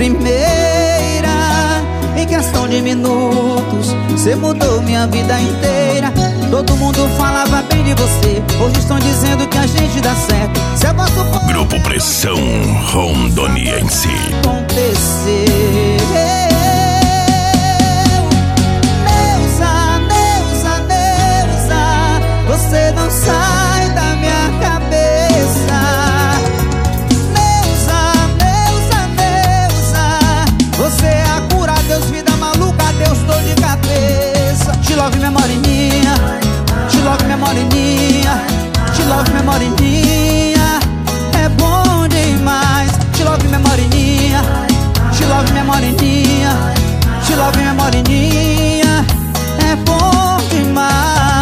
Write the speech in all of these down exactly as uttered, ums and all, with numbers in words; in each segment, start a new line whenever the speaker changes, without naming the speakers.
primeira. Em questão de minutos, você mudou minha vida inteira. Todo mundo falava bem de você, hoje estão dizendo que a gente dá certo. Se eu posso...
Grupo Pressão Rondoniense.
Acontecer. Neuza, Neuza, Neuza, você não sai da minha cabeça. Neuza, Neuza, Neuza, você é a cura, Deus, vida maluca, Deus, dor de cabeça. Te love, minha moreninha, te love, minha moreninha, te love, minha moreninha, é bom demais. Te love, minha moreninha, te love, minha moreninha, te love, minha moreninha, é bom demais.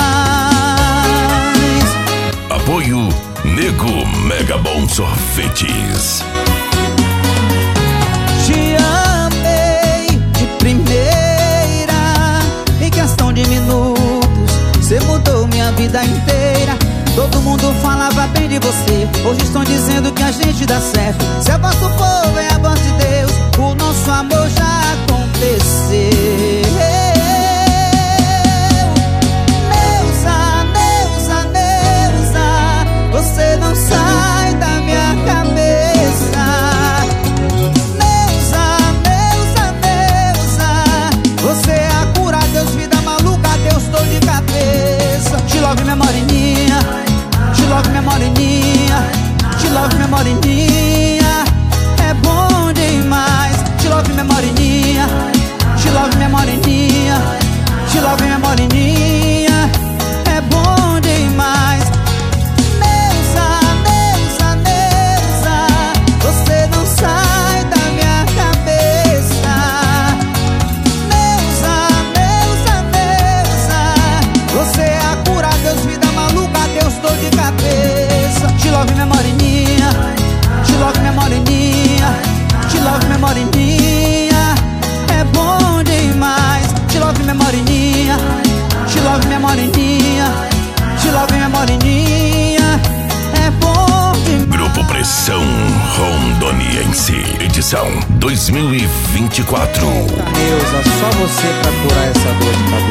Apoio Nego Mega Bom Sorvetes.
Te amei de primeira. Em questão de minutos, você mudou minha vida inteira. Todo mundo falava bem de você, hoje estão dizendo que a gente dá certo. Se é vosso povo, é a voz de Deus, o nosso amor já aconteceu. Neuza, Neuza, Neuza, você não sai da minha cabeça. Neuza, Neuza, Neuza, você é a cura, Deus, vida maluca, Deus, dor de cabeça. Te love, minha moreninha, te love, minha moreninha, te love, minha moreninha, é bom demais. Te love, minha moreninha, te love, minha moreninha, te love, minha moreninha, é bom demais. Neuza, Neuza, Neuza, você não sai da minha cabeça. Neuza, Neuza, Neuza, você é a cura, Deus, vida maluca, Deus, dor de cabeça. Te love, minha moreninha, te love, minha moreninha, te love, minha moreninha, é bom demais. Te love, minha moreninha, te love, minha moreninha, te love, minha moreninha, é bom demais.
Grupo Pressão Rondoniense, edição dois mil e vinte e quatro.
Neuza, só você pra curar essa dor de cabeça.